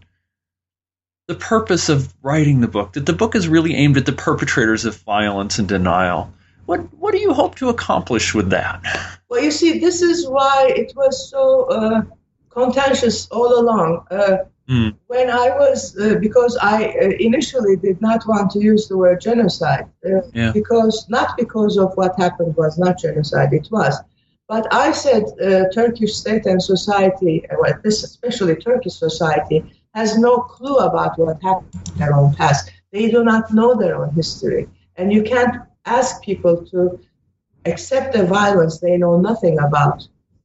the purpose of writing the book, that the book is really aimed at the perpetrators of violence and denial. What do you hope to accomplish with that? Well, you see, this is why it was so contentious all along. When I was, because I initially did not want to use the word genocide, not because of what happened was not genocide, it was. But I said Turkish state and society, especially Turkish society, has no clue about what happened in their own past. They do not know their own history. And you can't ask people to accept the violence they know nothing about,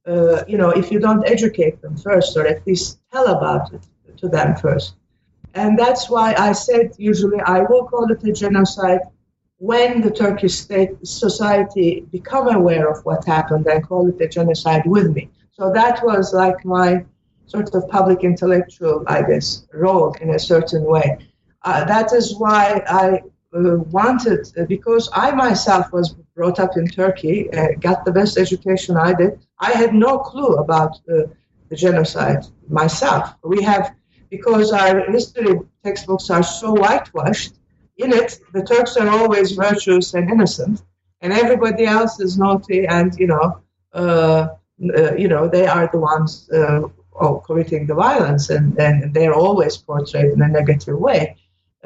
if you don't educate them first, or at least tell about it to them first. And that's why I said usually I will call it a genocide when the Turkish state society become aware of what happened and call it a genocide with me. So that was like my sort of public intellectual, I guess, role in a certain way. That is why I wanted, because I myself was brought up in Turkey, got the best education I did. I had no clue about the genocide myself. Because our history textbooks are so whitewashed, in it, the Turks are always virtuous and innocent, and everybody else is naughty, and they are the ones committing the violence, and they're always portrayed in a negative way.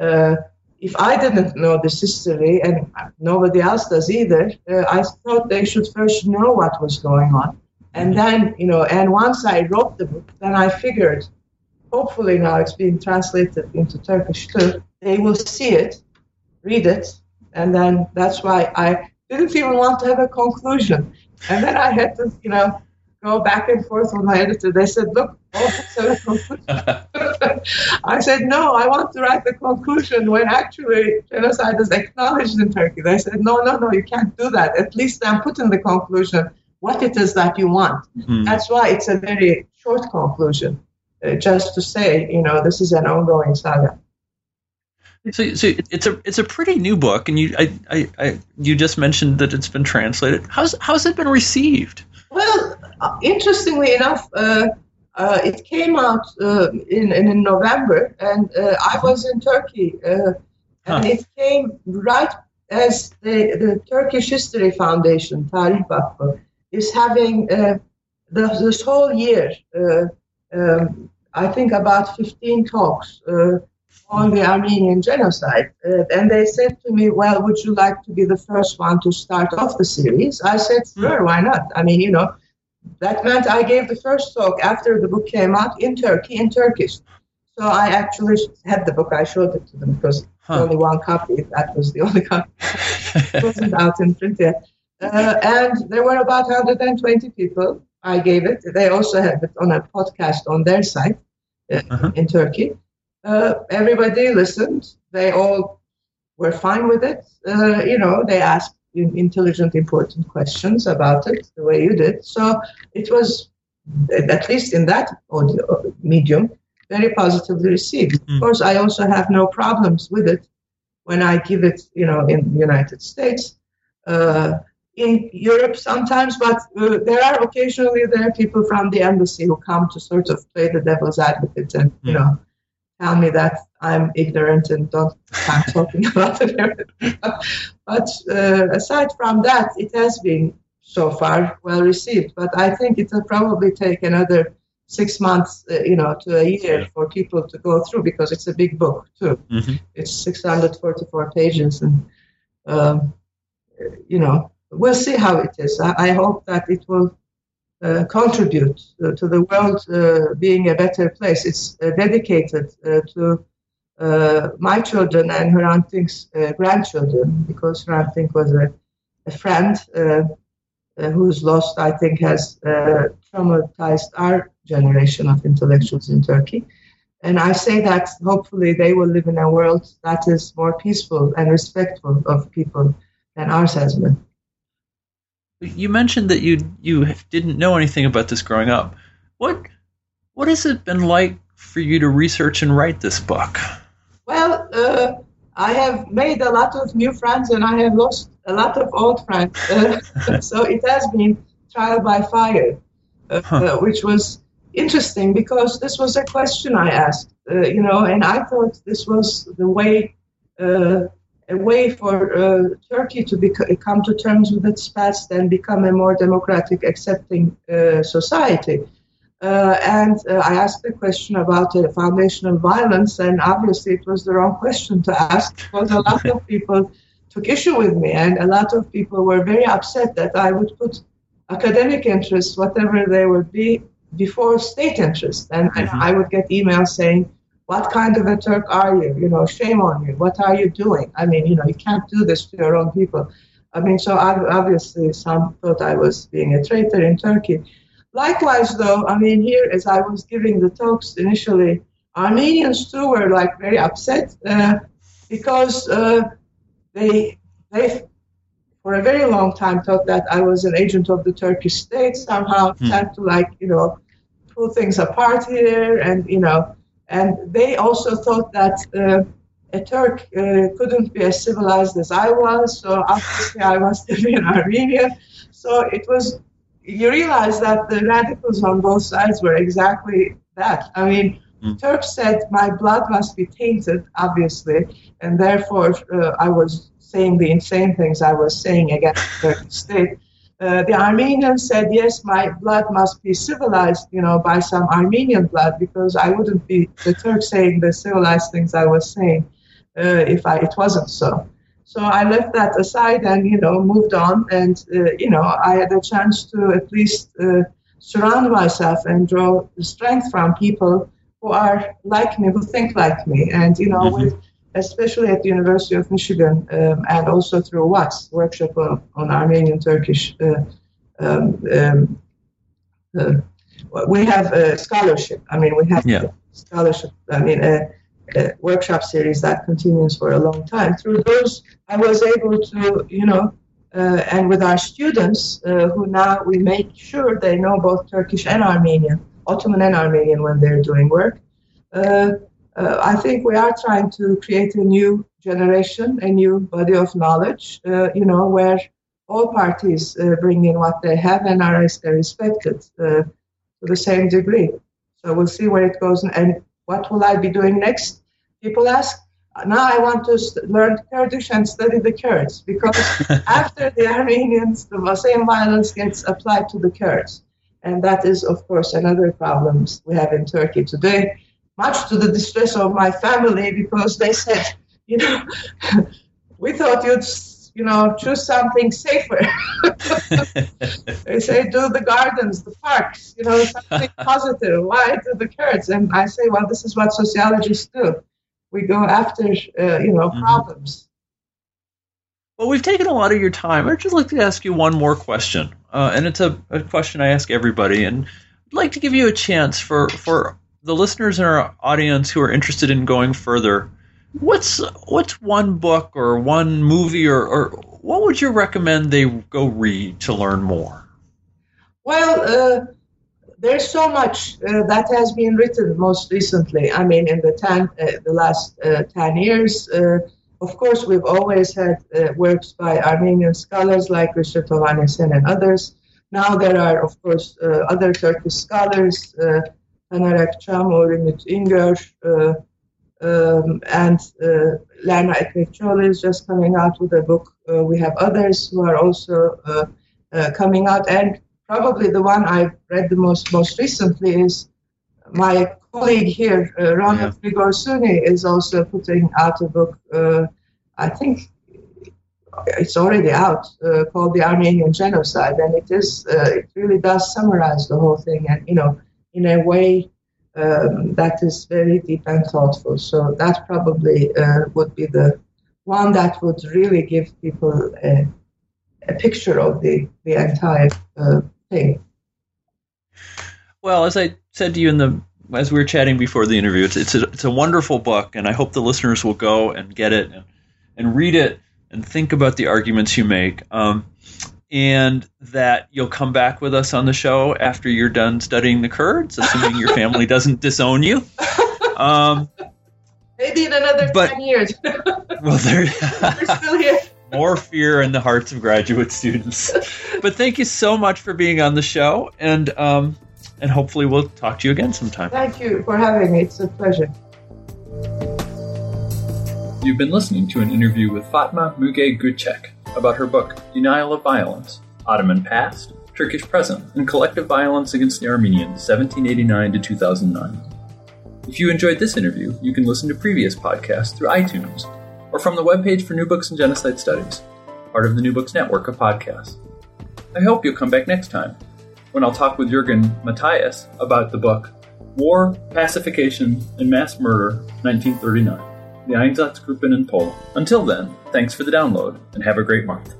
If I didn't know this history, and nobody else does either, I thought they should first know what was going on, and then and once I wrote the book, then I figured, hopefully now it's being translated into Turkish too, they will see it, read it, and then that's why I didn't even want to have a conclusion. And then I had to, go back and forth with my editor. They said, look, let's have a conclusion. I said, no, I want to write the conclusion when actually genocide is acknowledged in Turkey. They said, no, you can't do that. At least then put in the conclusion what it is that you want. Mm-hmm. That's why it's a very short conclusion. Just to say, this is an ongoing saga. So it's a pretty new book, and you just mentioned that it's been translated. How's it been received? Well, interestingly enough, it came out in November, and I was in Turkey, and it came right as the Turkish History Foundation, Tarih Vakfı, is having this whole year. I think about 15 talks on the Armenian genocide. And they said to me, well, would you like to be the first one to start off the series? I said, sure, why not? I mean, that meant I gave the first talk after the book came out in Turkey, in Turkish. So I actually had the book. I showed it to them because only one copy. That was the only copy. It wasn't out in print yet. And there were about 120 people. I gave it. They also have it on a podcast on their site in Turkey. Everybody listened. They all were fine with it. They asked intelligent, important questions about it, the way you did. So it was, at least in that audio medium, very positively received. Of course, I also have no problems with it when I give it, in the United States, in Europe sometimes, but there are occasionally people from the embassy who come to sort of play the devil's advocate and, tell me that I'm ignorant and don't start talking about it. But aside from that, it has been so far well received. But I think it will probably take another 6 months, to a year for people to go through, because it's a big book too. Mm-hmm. It's 644 pages, and we'll see how it is. I hope that it will contribute to the world being a better place. It's dedicated to my children and Hrant Dink's grandchildren, because Hrant Dink was a friend whose loss, I think, has traumatized our generation of intellectuals in Turkey. And I say that hopefully they will live in a world that is more peaceful and respectful of people than ours has been. You mentioned that you didn't know anything about this growing up. What has it been like for you to research and write this book? Well, I have made a lot of new friends and I have lost a lot of old friends. So it has been trial by fire, which was interesting because this was a question I asked, and I thought this was the way, a way for Turkey to come to terms with its past and become a more democratic, accepting society. And I asked a question about the foundational violence, and obviously it was the wrong question to ask because a lot of people took issue with me, and a lot of people were very upset that I would put academic interests, whatever they would be, before state interest. And I would get emails saying, what kind of a Turk are you? Shame on you. What are you doing? I mean, you can't do this to your own people. I mean, so obviously some thought I was being a traitor in Turkey. Likewise, though, I mean, here as I was giving the talks initially, Armenians too were very upset because they for a very long time thought that I was an agent of the Turkish state, somehow trying to pull things apart here, and they also thought that a Turk couldn't be as civilized as I was, so obviously I must have been Armenian. So it was, you realize that the radicals on both sides were exactly that. I mean, Turks said my blood must be tainted, obviously, and therefore I was saying the insane things I was saying against the Turkish state. The Armenians said, yes, my blood must be civilized, by some Armenian blood, because I wouldn't be the Turk saying the civilized things I was saying if it wasn't so. So I left that aside and, moved on. And, I had a chance to at least surround myself and draw strength from people who are like me, who think like me. And, especially at the University of Michigan and also through WATS, Workshop on Armenian-Turkish. We have a scholarship. I mean, we have a scholarship. I mean, a workshop series that continues for a long time. Through those, I was able to, and with our students, who now we make sure they know both Turkish and Armenian, Ottoman and Armenian when they're doing work. I think we are trying to create a new generation, a new body of knowledge, where all parties bring in what they have and are respected to the same degree. So we'll see where it goes. And what will I be doing next? People ask. Now I want to learn Kurdish and study the Kurds, because after the Armenians, the same violence gets applied to the Kurds. And that is, of course, another problem we have in Turkey today, much to the distress of my family, because they said, we thought you'd choose something safer. They say, do the gardens, the parks, something positive. Why do the Kurds? And I say, well, this is what sociologists do. We go after, problems. Well, we've taken a lot of your time. I'd just like to ask you one more question. And it's a question I ask everybody. And I'd like to give you a chance for the listeners in our audience who are interested in going further. What's one book or one movie or what would you recommend they go read to learn more? Well, there's so much that has been written most recently. I mean, in the last 10 years, of course, we've always had works by Armenian scholars like Rüştü Tovannesen and others. Now there are, of course, other Turkish scholars, Taner Akçam or Ümit İngör, and Lerna Ekmekçioğlu is just coming out with a book. We have others who are also coming out, and probably the one I've read the most recently is my colleague here, Ronald Grigorsuni, is also putting out a book. I think it's already out, called The Armenian Genocide, and it really does summarize the whole thing, and in a way that is very deep and thoughtful. So that probably would be the one that would really give people a picture of the entire thing. Well, as I said to you as we were chatting before the interview, it's a wonderful book, and I hope the listeners will go and get it and read it and think about the arguments you make. And that you'll come back with us on the show after you're done studying the Kurds, assuming your family doesn't disown you. Maybe in another 10 years. Well, we're still here. More fear in the hearts of graduate students. But thank you so much for being on the show, and hopefully we'll talk to you again sometime. Thank you for having me. It's a pleasure. You've been listening to an interview with Fatma Müge Gürçek about her book, Denial of Violence, Ottoman Past, Turkish Present, and Collective Violence Against the Armenians, 1789 to 2009. If you enjoyed this interview, you can listen to previous podcasts through iTunes or from the webpage for New Books in Genocide Studies, part of the New Books Network of podcasts. I hope you'll come back next time, when I'll talk with Jürgen Matthias about the book, War, Pacification, and Mass Murder, 1939. The Einsatzgruppen in Poland. Until then, thanks for the download, and have a great month.